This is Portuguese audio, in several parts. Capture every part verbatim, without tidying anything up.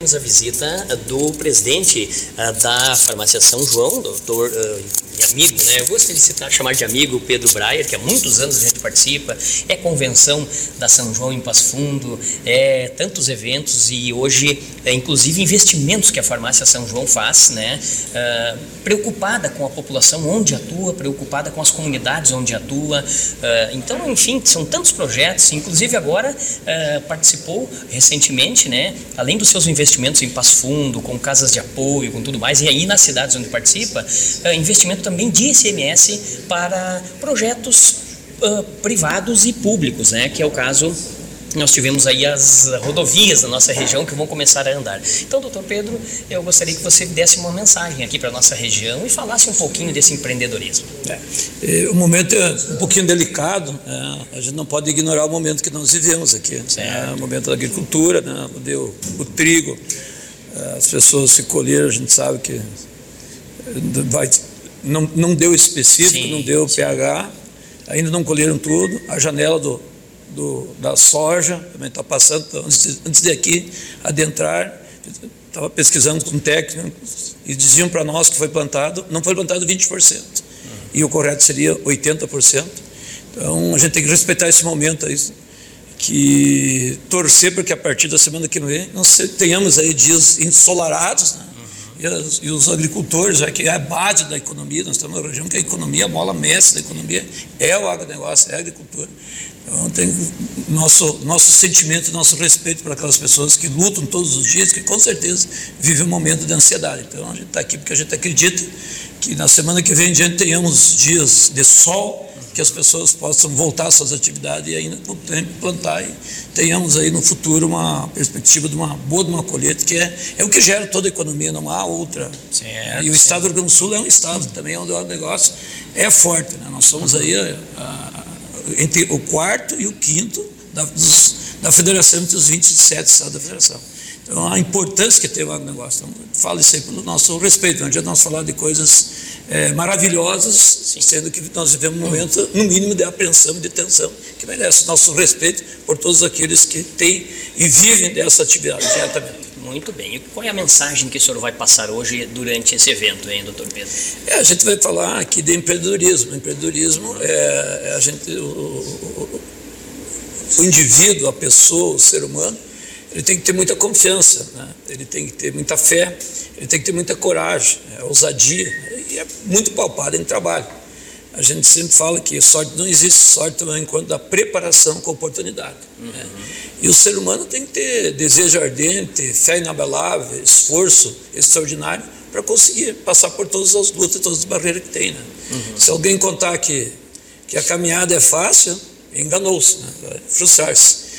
tivemos a visita do presidente uh, da Farmácia São João, doutor uh, e amigo, né? Eu gosto de citar, chamar de amigo Pedro Breyer, que há muitos anos a gente participa, é convenção da São João em Passo Fundo, é tantos eventos e hoje, é, inclusive investimentos que a Farmácia São João faz, né? Uh, preocupada com a população onde atua, preocupada com as comunidades onde atua, uh, então, enfim, são tantos projetos, inclusive agora uh, participou recentemente, né? Além dos seus investimentos em Passo Fundo, com casas de apoio, com tudo mais, e aí nas cidades onde participa, uh, investimento também de I C M S para projetos uh, privados e públicos, né? Que é o caso, nós tivemos aí as rodovias da nossa região que vão começar a andar. Então, doutor Pedro, eu gostaria que você desse uma mensagem aqui para a nossa região e falasse um pouquinho desse empreendedorismo. É, o momento é um pouquinho delicado, é, a gente não pode ignorar o momento que nós vivemos aqui, é, o momento da agricultura, né, onde o, o trigo, as pessoas se colheram, a gente sabe que vai, não, não deu específico, sim, não deu sim. pH, ainda não colheram tudo, a janela do Do, da soja, também está passando, antes de, antes de aqui adentrar, estava pesquisando com técnicos e diziam para nós que foi plantado, não foi plantado vinte por cento, uhum. e o correto seria oitenta por cento, então a gente tem que respeitar esse momento aí, que torcer para que a partir da semana que vem nós tenhamos aí dias ensolarados, né? E, as, e os agricultores, já que é a base da economia, nós estamos numa região que a economia, a mola mestre da economia é o agronegócio, é a agricultura. Então tem nosso, nosso sentimento, nosso respeito para aquelas pessoas que lutam todos os dias, que com certeza vivem um momento de ansiedade. Então a gente está aqui porque a gente acredita que na semana que vem em diante tenhamos dias de sol, que as pessoas possam voltar às suas atividades e ainda com o tempo plantar e tenhamos aí no futuro uma perspectiva de uma boa de uma colheita, que é, é o que gera toda a economia, não há outra. Certo, e o estado do Rio Grande do Sul é um estado também onde o negócio é forte, né? Nós somos aí a, a, entre o quarto e o quinto da, dos, da federação, entre os vinte e sete estados da federação. Então, a importância que tem o agronegócio. Então, falo isso aí pelo nosso respeito. Não adianta nós falar de coisas é, maravilhosas, sim, sendo que nós vivemos um momento, no mínimo, de apreensão e de tensão, que merece nosso respeito por todos aqueles que têm e vivem dessa atividade diretamente. Muito bem. E qual é a mensagem que o senhor vai passar hoje durante esse evento, hein, doutor Pedro? É, a gente vai falar aqui de empreendedorismo. Empreendedorismo é, é a gente, o, o, o indivíduo, a pessoa, o ser humano, ele tem que ter muita confiança, né? Ele tem que ter muita fé, ele tem que ter muita coragem, é, ousadia, e é muito palpado em trabalho. A gente sempre fala que sorte não existe, sorte também enquanto da preparação com oportunidade. Uhum. Né? E o ser humano tem que ter desejo ardente, fé inabalável, esforço extraordinário para conseguir passar por todas as lutas, todas as barreiras que tem. Né? Uhum. Se alguém contar que, que a caminhada é fácil, enganou-se, né? Vai frustrar-se.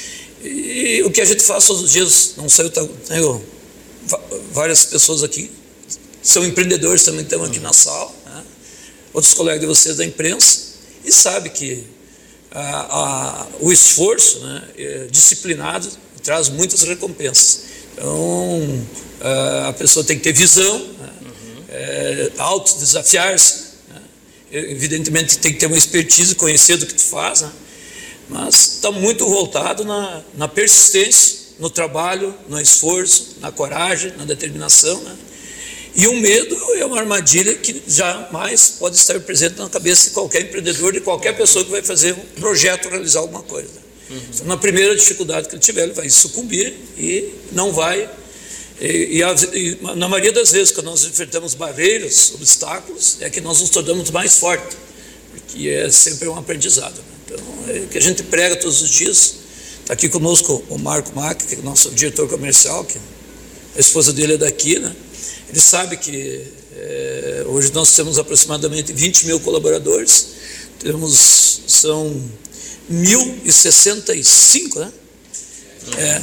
E o que a gente faz todos os dias, não sei, eu tenho várias pessoas aqui, são empreendedores também, que estão aqui na sala, né? Outros colegas de vocês da imprensa, e sabe que a, a, o esforço, né, é disciplinado traz muitas recompensas. Então, a, a pessoa tem que ter visão, né, uhum. é, auto-desafiar-se, né, evidentemente tem que ter uma expertise, conhecer do que tu faz, né, mas está muito voltado na, na persistência, no trabalho, no esforço, na coragem, na determinação, né? E o medo é uma armadilha que jamais pode estar presente na cabeça de qualquer empreendedor, de qualquer pessoa que vai fazer um projeto, realizar alguma coisa. Uhum. Então, na primeira dificuldade que ele tiver, ele vai sucumbir e não vai. E, e, e na maioria das vezes, quando nós enfrentamos barreiras, obstáculos, é que nós nos tornamos mais fortes, porque é sempre um aprendizado. Né? Então, é o que a gente prega todos os dias. Está aqui conosco o Marco Mac, que é o nosso diretor comercial, que a esposa dele é daqui, né? Ele sabe que é, hoje nós temos aproximadamente vinte mil colaboradores, temos, são mil e sessenta e cinco, né? É,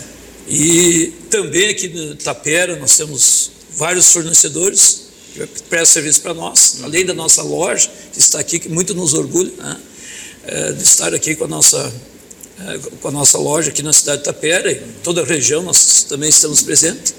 e também aqui no Tapera nós temos vários fornecedores que prestam serviço para nós, além da nossa loja, que está aqui, que muito nos orgulha, né? É, de estar aqui com a nossa, é, com a nossa loja aqui na cidade de Tapera, e toda a região nós também estamos presentes.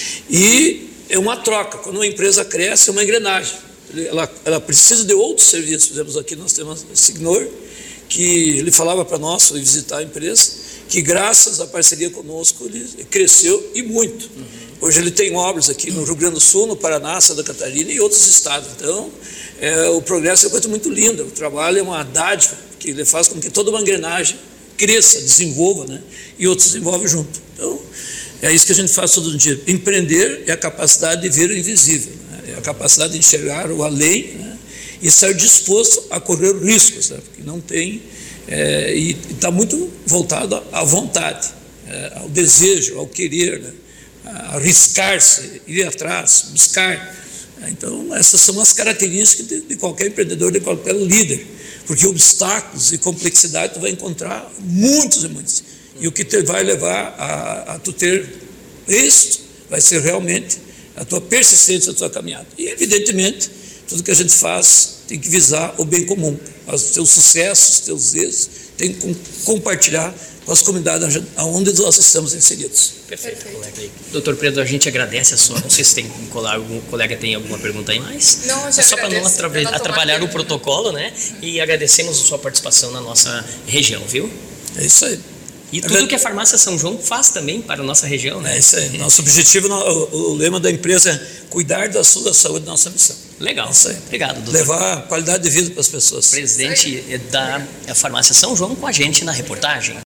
E é uma troca, quando uma empresa cresce, é uma engrenagem, ela, ela precisa de outros serviços. Por exemplo, aqui nós temos o Signor, que ele falava para nós, foi visitar a empresa, que graças à parceria conosco ele cresceu e muito. Uhum. Hoje ele tem obras aqui no Rio Grande do Sul, no Paraná, Santa Catarina e outros estados. Então, é, o progresso é uma coisa muito linda. O trabalho é uma dádiva que ele faz com que toda uma engrenagem cresça, desenvolva, né? E outros desenvolvem junto. Então, é isso que a gente faz todo dia. Empreender é a capacidade de ver o invisível, né? É a capacidade de enxergar o além, né? E estar disposto a correr riscos, né? Porque não tem... É, e está muito voltado à vontade, é, ao desejo, ao querer, né? A arriscar-se, ir atrás, buscar. Então, essas são as características de, de qualquer empreendedor, de qualquer líder, porque obstáculos e complexidade tu vai encontrar muitos e muitos. E o que te vai levar a, a tu ter êxito vai ser realmente a tua persistência, a tua caminhada. E, evidentemente, tudo que a gente faz tem que visar o bem comum. Os teus sucessos, os teus êxitos, tem que compartilhar com as comunidades onde nós estamos inseridos. Perfeito, colega. Doutor Pedro, a gente agradece a sua. Não sei se tem algum colega tem alguma pergunta aí mais. Não, eu já é só para não atrapalhar, atrapalhar o protocolo, né? E agradecemos a sua participação na nossa região, viu? É isso aí. E tudo que a Farmácia São João faz também para a nossa região, né? É isso aí. Nosso objetivo, o, o lema da empresa é cuidar da sua saúde, da nossa missão. Legal. É isso aí. Obrigado, doutor. Levar qualidade de vida para as pessoas. Presidente da Farmácia São João com a gente na reportagem.